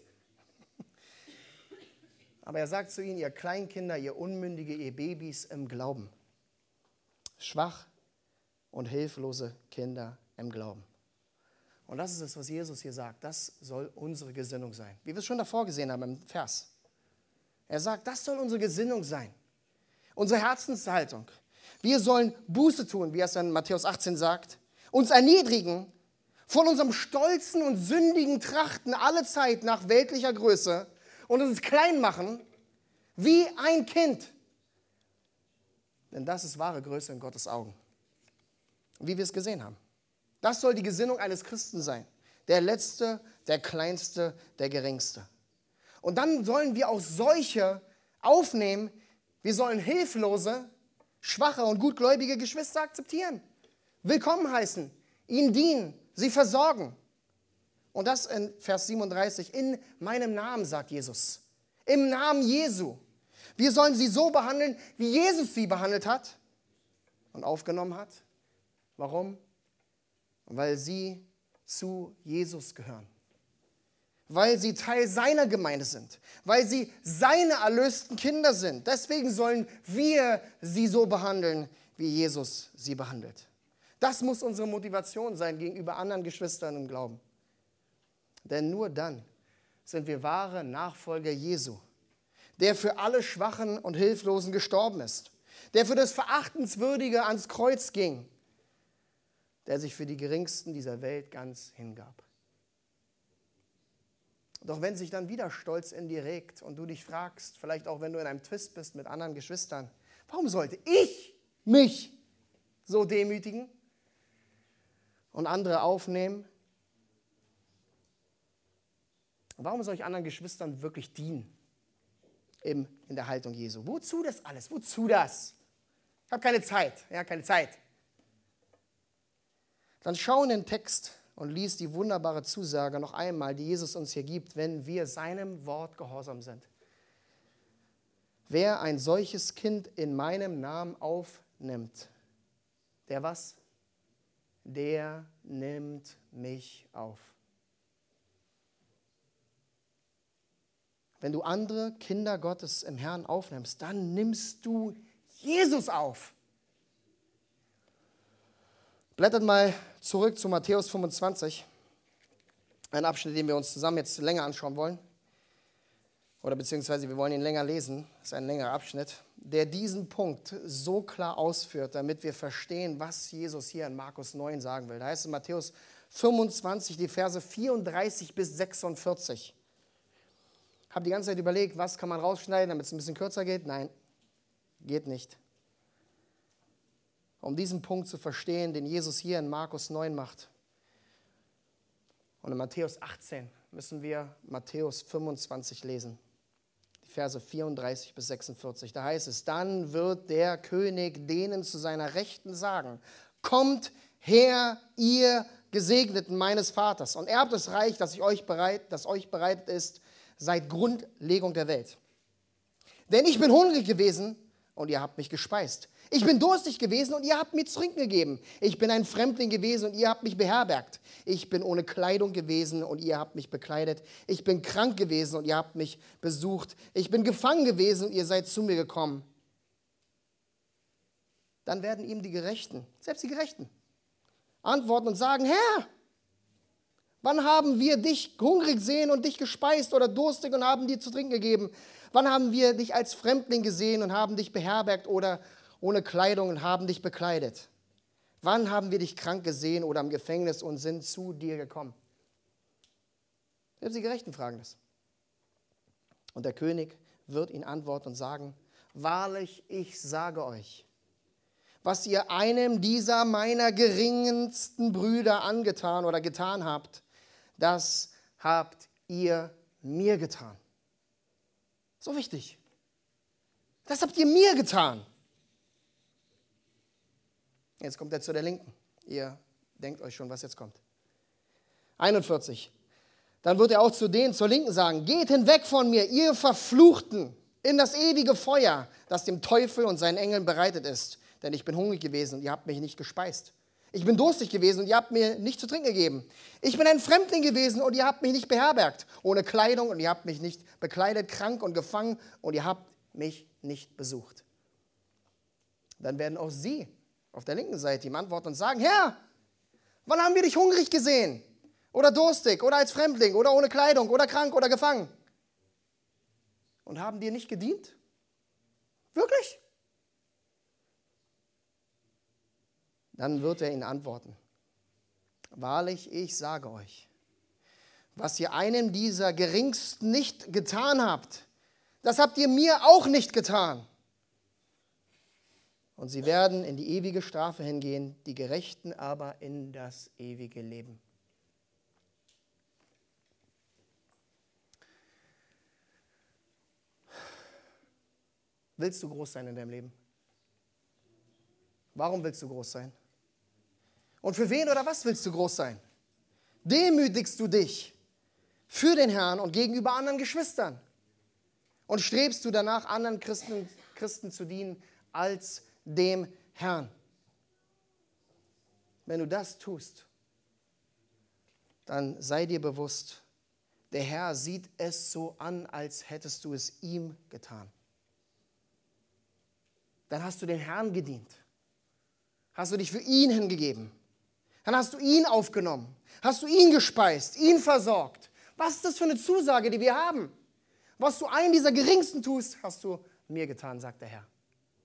Aber er sagt zu ihnen, ihr Kleinkinder, ihr Unmündige, ihr Babys im Glauben. Schwach und hilflose Kinder im Glauben. Und das ist es, was Jesus hier sagt. Das soll unsere Gesinnung sein. Wie wir es schon davor gesehen haben im Vers. Er sagt, das soll unsere Gesinnung sein. Unsere Herzenshaltung. Wir sollen Buße tun, wie er es in Matthäus achtzehn sagt. Uns erniedrigen, von unserem stolzen und sündigen Trachten alle Zeit nach weltlicher Größe und uns klein machen, wie ein Kind. Denn das ist wahre Größe in Gottes Augen. Wie wir es gesehen haben. Das soll die Gesinnung eines Christen sein. Der Letzte, der Kleinste, der Geringste. Und dann sollen wir auch solche aufnehmen. Wir sollen hilflose, schwache und gutgläubige Geschwister akzeptieren. Willkommen heißen, ihnen dienen, sie versorgen. Und das in Vers siebenunddreißig. In meinem Namen, sagt Jesus. Im Namen Jesu. Wir sollen sie so behandeln, wie Jesus sie behandelt hat und aufgenommen hat. Warum? Weil sie zu Jesus gehören. Weil sie Teil seiner Gemeinde sind. Weil sie seine erlösten Kinder sind. Deswegen sollen wir sie so behandeln, wie Jesus sie behandelt. Das muss unsere Motivation sein gegenüber anderen Geschwistern im Glauben. Denn nur dann sind wir wahre Nachfolger Jesu, der für alle Schwachen und Hilflosen gestorben ist, der für das Verachtenswürdige ans Kreuz ging, der sich für die Geringsten dieser Welt ganz hingab. Doch wenn sich dann wieder Stolz in dir regt und du dich fragst, vielleicht auch wenn du in einem Twist bist mit anderen Geschwistern, warum sollte ich mich so demütigen und andere aufnehmen? Warum soll ich anderen Geschwistern wirklich dienen in der Haltung Jesu? Wozu das alles? Wozu das? Ich habe keine Zeit. Ja, keine Zeit. Dann schau in den Text und lies die wunderbare Zusage noch einmal, die Jesus uns hier gibt, wenn wir seinem Wort gehorsam sind. Wer ein solches Kind in meinem Namen aufnimmt, der was? Der nimmt mich auf. Wenn du andere Kinder Gottes im Herrn aufnimmst, dann nimmst du Jesus auf. Blättert mal zurück zu Matthäus fünfundzwanzig, ein Abschnitt, den wir uns zusammen jetzt länger anschauen wollen. Oder beziehungsweise wir wollen ihn länger lesen, das ist ein längerer Abschnitt, der diesen Punkt so klar ausführt, damit wir verstehen, was Jesus hier in Markus neun sagen will. Da heißt es in Matthäus fünfundzwanzig, die Verse vierunddreißig bis sechsundvierzig. Ich habe die ganze Zeit überlegt, was kann man rausschneiden, damit es ein bisschen kürzer geht? Nein, geht nicht. Um diesen Punkt zu verstehen, den Jesus hier in Markus neun macht. Und in Matthäus achtzehn müssen wir Matthäus fünfundzwanzig lesen. Die Verse vierunddreißig bis sechsundvierzig. Da heißt es, dann wird der König denen zu seiner Rechten sagen, kommt her, ihr Gesegneten meines Vaters, und erbt das Reich, das ich euch bereit, das euch bereitet ist, seit Grundlegung der Welt. Denn ich bin hungrig gewesen und ihr habt mich gespeist. Ich bin durstig gewesen und ihr habt mir zu trinken gegeben. Ich bin ein Fremdling gewesen und ihr habt mich beherbergt. Ich bin ohne Kleidung gewesen und ihr habt mich bekleidet. Ich bin krank gewesen und ihr habt mich besucht. Ich bin gefangen gewesen und ihr seid zu mir gekommen. Dann werden ihm die Gerechten, selbst die Gerechten, antworten und sagen, Herr, wann haben wir dich hungrig gesehen und dich gespeist oder durstig und haben dir zu trinken gegeben? Wann haben wir dich als Fremdling gesehen und haben dich beherbergt oder ohne Kleidung und haben dich bekleidet? Wann haben wir dich krank gesehen oder im Gefängnis und sind zu dir gekommen? Selbst die Gerechten fragen das. Und der König wird ihn antworten und sagen, wahrlich, ich sage euch, was ihr einem dieser meiner geringsten Brüder angetan oder getan habt, das habt ihr mir getan. So wichtig. Das habt ihr mir getan. Jetzt kommt er zu der Linken. Ihr denkt euch schon, was jetzt kommt. einundvierzig. Dann wird er auch zu denen zur Linken sagen, geht hinweg von mir, ihr Verfluchten, in das ewige Feuer, das dem Teufel und seinen Engeln bereitet ist. Denn ich bin hungrig gewesen und ihr habt mich nicht gespeist. Ich bin durstig gewesen und ihr habt mir nicht zu trinken gegeben. Ich bin ein Fremdling gewesen und ihr habt mich nicht beherbergt. Ohne Kleidung und ihr habt mich nicht bekleidet, krank und gefangen und ihr habt mich nicht besucht. Dann werden auch sie auf der linken Seite ihm antworten und sagen, Herr, wann haben wir dich hungrig gesehen? Oder durstig, oder als Fremdling, oder ohne Kleidung, oder krank, oder gefangen? Und haben dir nicht gedient? Wirklich? Dann wird er ihnen antworten, wahrlich, ich sage euch, was ihr einem dieser Geringsten nicht getan habt, das habt ihr mir auch nicht getan. Und sie werden in die ewige Strafe hingehen, die Gerechten aber in das ewige Leben. Willst du groß sein in deinem Leben? Warum willst du groß sein? Und für wen oder was willst du groß sein? Demütigst du dich für den Herrn und gegenüber anderen Geschwistern? Und strebst du danach, anderen Christen, Christen zu dienen als dem Herrn? Wenn du das tust, dann sei dir bewusst, der Herr sieht es so an, als hättest du es ihm getan. Dann hast du den Herrn gedient. Hast du dich für ihn hingegeben. Dann hast du ihn aufgenommen. Hast du ihn gespeist, ihn versorgt. Was ist das für eine Zusage, die wir haben? Was du einen dieser Geringsten tust, hast du mir getan, sagt der Herr.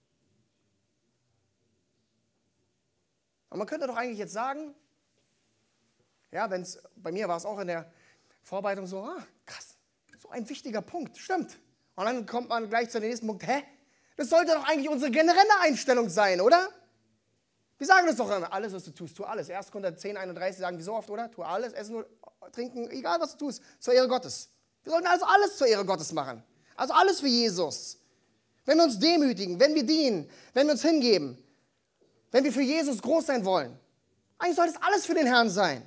Und man könnte doch eigentlich jetzt sagen, ja, wenn's, bei mir war es auch in der Vorbereitung so, ah, krass, so ein wichtiger Punkt, stimmt. Und dann kommt man gleich zu dem nächsten Punkt, hä? Das sollte doch eigentlich unsere generelle Einstellung sein, oder? Wir sagen das doch immer, alles, was du tust, tu alles. erster Korinther zehn, einunddreißig sagen wir so oft, oder? Tu alles, essen, trinken, egal was du tust, zur Ehre Gottes. Wir sollten also alles zur Ehre Gottes machen. Also alles für Jesus. Wenn wir uns demütigen, wenn wir dienen, wenn wir uns hingeben, wenn wir für Jesus groß sein wollen. Eigentlich sollte es alles für den Herrn sein.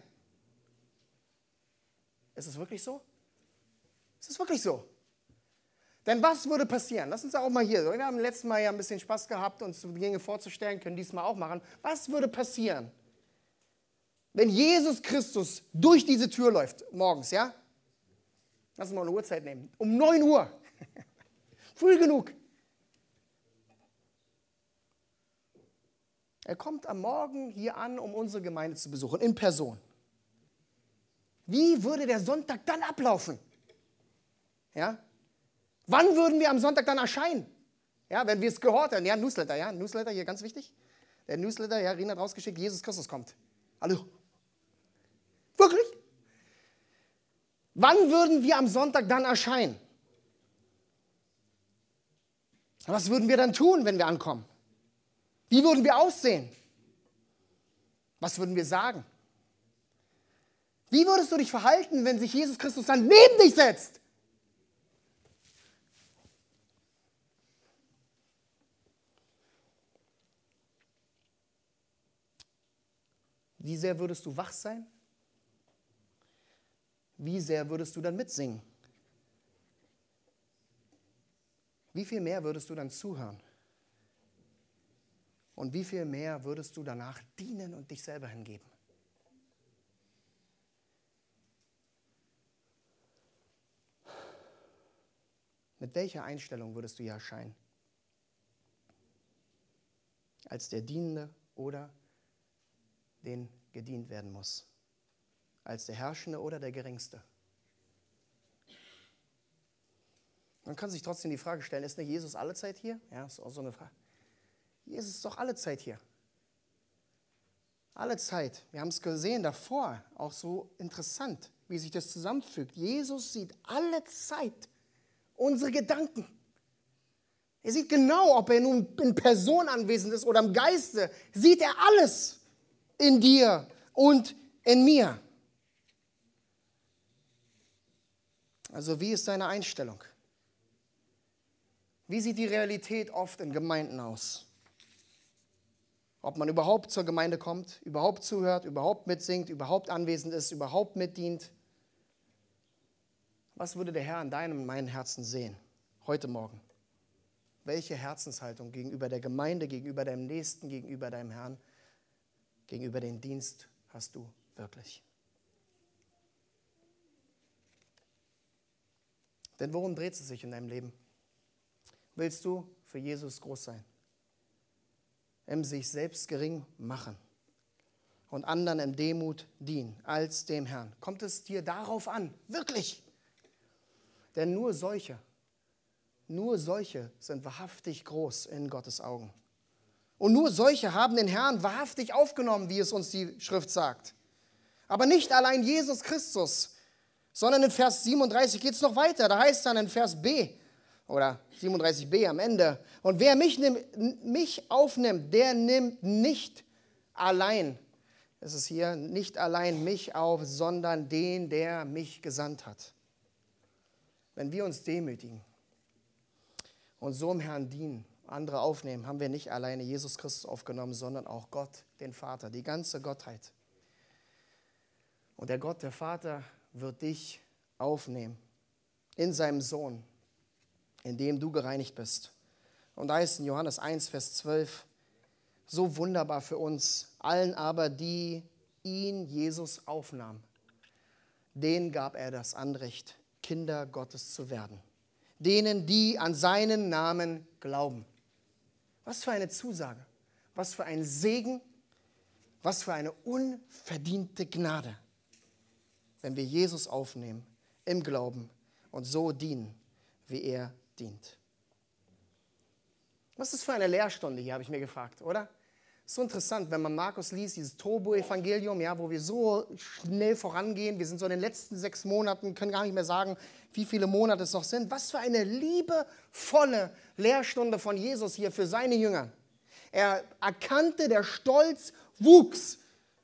Ist es wirklich so? Ist es wirklich so? Denn was würde passieren? Lass uns auch mal hier, wir haben letztes Mal ja ein bisschen Spaß gehabt, uns Dinge vorzustellen, können diesmal auch machen. Was würde passieren, wenn Jesus Christus durch diese Tür läuft, morgens, ja? Lass uns mal eine Uhrzeit nehmen. Um neun Uhr. Früh genug. Er kommt am Morgen hier an, um unsere Gemeinde zu besuchen, in Person. Wie würde der Sonntag dann ablaufen? Ja? Wann würden wir am Sonntag dann erscheinen? Ja, wenn wir es gehört haben. Ja, Newsletter, ja, Newsletter hier ganz wichtig. Der Newsletter, ja, Rina hat rausgeschickt, Jesus Christus kommt. Hallo. Wirklich? Wann würden wir am Sonntag dann erscheinen? Was würden wir dann tun, wenn wir ankommen? Wie würden wir aussehen? Was würden wir sagen? Wie würdest du dich verhalten, wenn sich Jesus Christus dann neben dich setzt? Wie sehr würdest du wach sein? Wie sehr würdest du dann mitsingen? Wie viel mehr würdest du dann zuhören? Und wie viel mehr würdest du danach dienen und dich selber hingeben? Mit welcher Einstellung würdest du hier erscheinen? Als der Dienende oder den gedient werden muss? Als der Herrschende oder der Geringste? Man kann sich trotzdem die Frage stellen, ist nicht Jesus alle Zeit hier? Ja, ist auch so eine Frage. Jesus ist doch alle Zeit hier. Alle Zeit. Wir haben es gesehen davor, auch so interessant, wie sich das zusammenfügt. Jesus sieht alle Zeit unsere Gedanken. Er sieht genau, ob er nun in Person anwesend ist oder im Geiste, sieht er alles in dir und in mir. Also wie ist deine Einstellung? Wie sieht die Realität oft in Gemeinden aus? Ob man überhaupt zur Gemeinde kommt, überhaupt zuhört, überhaupt mitsingt, überhaupt anwesend ist, überhaupt mitdient. Was würde der Herr in deinem und meinem Herzen sehen, heute Morgen? Welche Herzenshaltung gegenüber der Gemeinde, gegenüber deinem Nächsten, gegenüber deinem Herrn, gegenüber dem Dienst hast du wirklich? Denn worum dreht es sich in deinem Leben? Willst du für Jesus groß sein? Im sich selbst gering machen und anderen in Demut dienen als dem Herrn? Kommt es dir darauf an? Wirklich? Denn nur solche, nur solche sind wahrhaftig groß in Gottes Augen. Und nur solche haben den Herrn wahrhaftig aufgenommen, wie es uns die Schrift sagt. Aber nicht allein Jesus Christus, sondern in Vers siebenunddreißig geht es noch weiter. Da heißt es dann in Vers B oder siebenunddreißig b am Ende: Und wer mich, nimmt, mich aufnimmt, der nimmt nicht allein, es ist hier, nicht allein mich auf, sondern den, der mich gesandt hat. Wenn wir uns demütigen und so im Herrn dienen, andere aufnehmen, haben wir nicht alleine Jesus Christus aufgenommen, sondern auch Gott, den Vater, die ganze Gottheit. Und der Gott, der Vater, wird dich aufnehmen in seinem Sohn, in dem du gereinigt bist. Und da ist in Johannes eins, Vers zwölf, so wunderbar für uns, allen aber, die ihn, Jesus, aufnahmen, denen gab er das Anrecht, Kinder Gottes zu werden. Denen, die an seinen Namen glauben. Was für eine Zusage, was für ein Segen, was für eine unverdiente Gnade, wenn wir Jesus aufnehmen im Glauben und so dienen, wie er dient. Was ist das für eine Lehrstunde hier, habe ich mir gefragt, oder? So interessant, wenn man Markus liest, dieses Turbo-Evangelium, ja, wo wir so schnell vorangehen. Wir sind so in den letzten sechs Monaten, können gar nicht mehr sagen, wie viele Monate es noch sind. Was für eine liebevolle Lehrstunde von Jesus hier für seine Jünger. Er erkannte, der Stolz wuchs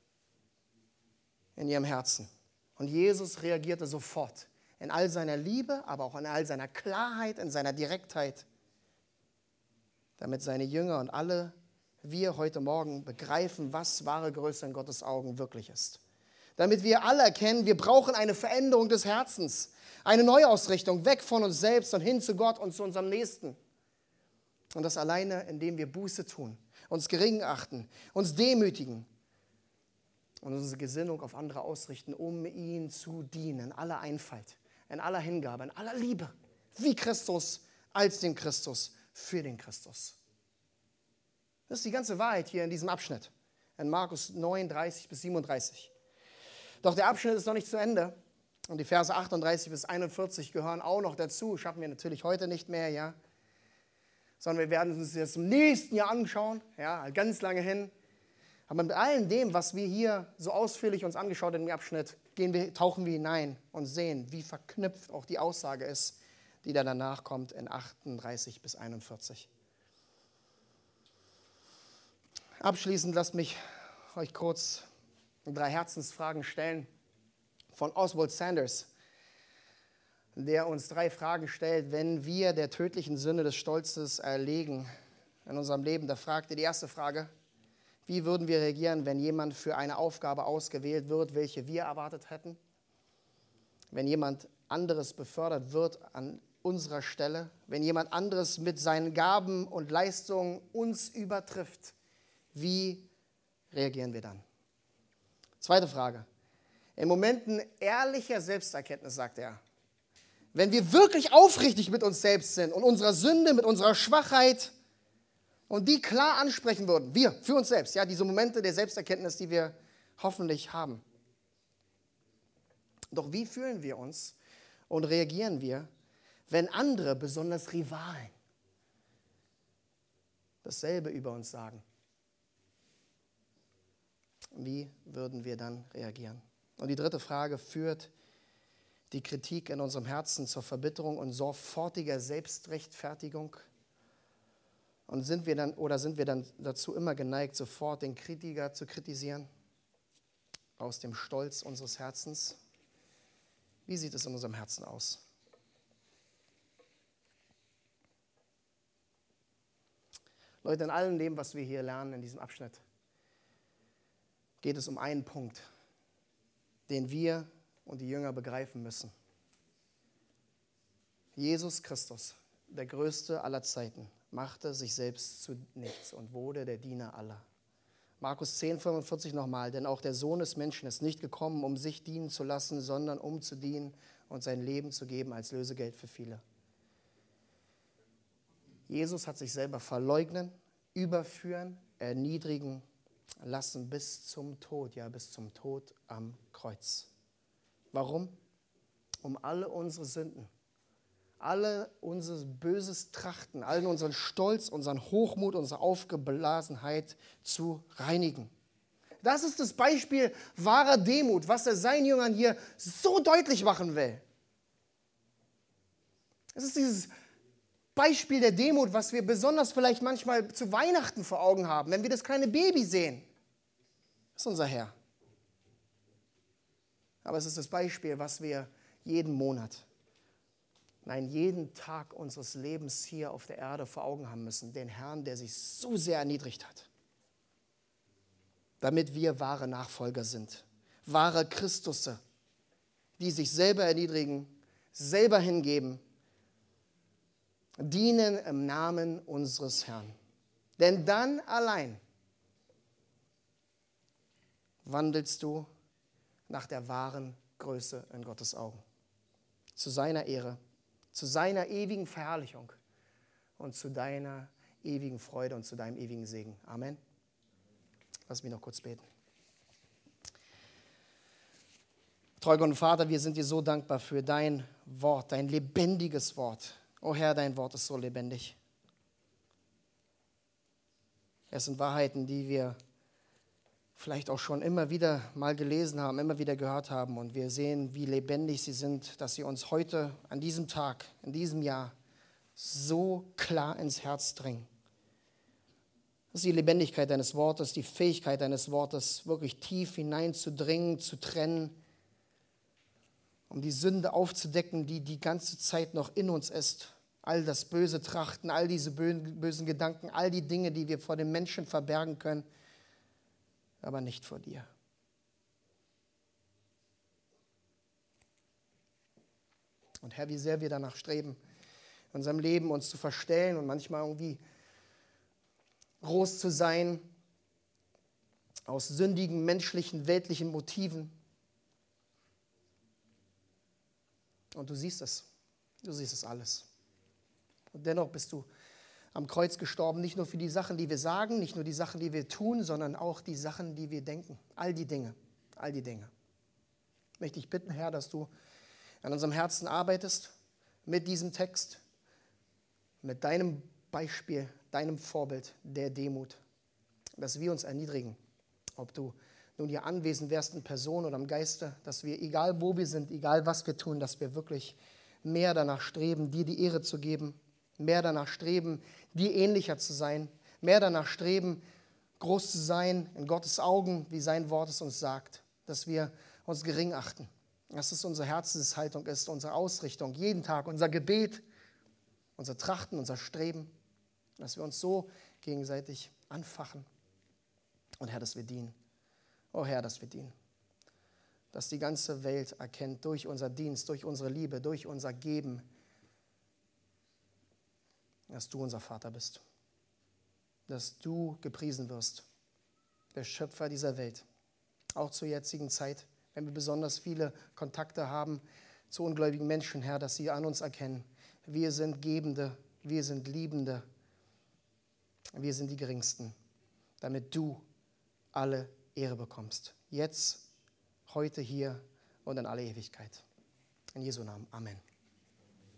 in ihrem Herzen. Und Jesus reagierte sofort in all seiner Liebe, aber auch in all seiner Klarheit, in seiner Direktheit, damit seine Jünger und alle wir heute Morgen begreifen, was wahre Größe in Gottes Augen wirklich ist. Damit wir alle erkennen, wir brauchen eine Veränderung des Herzens, eine Neuausrichtung, weg von uns selbst und hin zu Gott und zu unserem Nächsten. Und das alleine, indem wir Buße tun, uns gering achten, uns demütigen und unsere Gesinnung auf andere ausrichten, um ihnen zu dienen, in aller Einfalt, in aller Hingabe, in aller Liebe, wie Christus, als den Christus, für den Christus. Das ist die ganze Wahrheit hier in diesem Abschnitt, in Markus neun, dreißig bis siebenunddreißig. Doch der Abschnitt ist noch nicht zu Ende und die Verse achtunddreißig bis einundvierzig gehören auch noch dazu. Schaffen wir natürlich heute nicht mehr, ja, sondern wir werden uns das im nächsten Jahr anschauen, ja, ganz lange hin. Aber mit allem dem, was wir hier so ausführlich uns angeschaut haben im Abschnitt, gehen wir, tauchen wir hinein und sehen, wie verknüpft auch die Aussage ist, die da danach kommt in achtunddreißig bis einundvierzig. Abschließend lasst mich euch kurz drei Herzensfragen stellen von Oswald Sanders, der uns drei Fragen stellt, wenn wir der tödlichen Sünde des Stolzes erlegen in unserem Leben. Da fragt er die erste Frage: Wie würden wir reagieren, wenn jemand für eine Aufgabe ausgewählt wird, welche wir erwartet hätten? Wenn jemand anderes befördert wird an unserer Stelle? Wenn jemand anderes mit seinen Gaben und Leistungen uns übertrifft? Wie reagieren wir dann? Zweite Frage. In Momenten ehrlicher Selbsterkenntnis, sagt er, wenn wir wirklich aufrichtig mit uns selbst sind und unserer Sünde, mit unserer Schwachheit und die klar ansprechen würden, wir, für uns selbst, ja, diese Momente der Selbsterkenntnis, die wir hoffentlich haben. Doch wie fühlen wir uns und reagieren wir, wenn andere, besonders Rivalen, dasselbe über uns sagen? Wie würden wir dann reagieren? Und die dritte Frage führt die Kritik in unserem Herzen zur Verbitterung und sofortiger Selbstrechtfertigung? Und sind wir dann, oder sind wir dann dazu immer geneigt, sofort den Kritiker zu kritisieren? Aus dem Stolz unseres Herzens? Wie sieht es in unserem Herzen aus? Leute, in allem dem, was wir hier lernen in diesem Abschnitt, geht es um einen Punkt, den wir und die Jünger begreifen müssen. Jesus Christus, der Größte aller Zeiten, machte sich selbst zu nichts und wurde der Diener aller. Markus zehn, fünfundvierzig nochmal, denn auch der Sohn des Menschen ist nicht gekommen, um sich dienen zu lassen, sondern um zu dienen und sein Leben zu geben als Lösegeld für viele. Jesus hat sich selber verleugnen, überführen, erniedrigen lassen bis zum Tod, ja bis zum Tod am Kreuz. Warum? Um alle unsere Sünden, alle unser böses Trachten, allen unseren Stolz, unseren Hochmut, unsere Aufgeblasenheit zu reinigen. Das ist das Beispiel wahrer Demut, was er seinen Jüngern hier so deutlich machen will. Es ist dieses Beispiel der Demut, was wir besonders vielleicht manchmal zu Weihnachten vor Augen haben, wenn wir das kleine Baby sehen. Das ist unser Herr. Aber es ist das Beispiel, was wir jeden Monat, nein, jeden Tag unseres Lebens hier auf der Erde vor Augen haben müssen. Den Herrn, der sich so sehr erniedrigt hat, damit wir wahre Nachfolger sind. Wahre Christusse, die sich selber erniedrigen, selber hingeben, dienen im Namen unseres Herrn. Denn dann allein wandelst du nach der wahren Größe in Gottes Augen. Zu seiner Ehre, zu seiner ewigen Verherrlichung und zu deiner ewigen Freude und zu deinem ewigen Segen. Amen. Lass mich noch kurz beten. Treuer Gott und Vater, wir sind dir so dankbar für dein Wort, dein lebendiges Wort. O Herr, dein Wort ist so lebendig. Es sind Wahrheiten, die wir vielleicht auch schon immer wieder mal gelesen haben, immer wieder gehört haben. Und wir sehen, wie lebendig sie sind, dass sie uns heute, an diesem Tag, in diesem Jahr, so klar ins Herz dringen. Das ist die Lebendigkeit deines Wortes, die Fähigkeit deines Wortes, wirklich tief hineinzudringen, zu trennen, um die Sünde aufzudecken, die die ganze Zeit noch in uns ist. All das böse Trachten, all diese bösen Gedanken, all die Dinge, die wir vor den Menschen verbergen können, aber nicht vor dir. Und Herr, wie sehr wir danach streben, in unserem Leben uns zu verstellen und manchmal irgendwie groß zu sein, aus sündigen, menschlichen, weltlichen Motiven. Und du siehst es. Du siehst es alles. Und dennoch bist du am Kreuz gestorben, nicht nur für die Sachen, die wir sagen, nicht nur die Sachen, die wir tun, sondern auch die Sachen, die wir denken. All die Dinge, all die Dinge. Ich möchte dich bitten, Herr, dass du an unserem Herzen arbeitest, mit diesem Text, mit deinem Beispiel, deinem Vorbild der Demut, dass wir uns erniedrigen, ob du nun hier anwesend wärst in Person oder im Geiste, dass wir, egal wo wir sind, egal was wir tun, dass wir wirklich mehr danach streben, dir die Ehre zu geben, mehr danach streben, dir ähnlicher zu sein, mehr danach streben, groß zu sein in Gottes Augen, wie sein Wort es uns sagt, dass wir uns gering achten, dass es unsere Herzenshaltung ist, unsere Ausrichtung, jeden Tag, unser Gebet, unser Trachten, unser Streben, dass wir uns so gegenseitig anfachen und Herr, dass wir dienen. Oh Herr, dass wir dienen. Dass die ganze Welt erkennt durch unser Dienst, durch unsere Liebe, durch unser Geben, dass du unser Vater bist. Dass du gepriesen wirst, der Schöpfer dieser Welt. Auch zur jetzigen Zeit, wenn wir besonders viele Kontakte haben zu ungläubigen Menschen, Herr, dass sie an uns erkennen. Wir sind Gebende, wir sind Liebende, wir sind die Geringsten, damit du alle Ehre bekommst. Jetzt, heute, hier und in alle Ewigkeit. In Jesu Namen. Amen.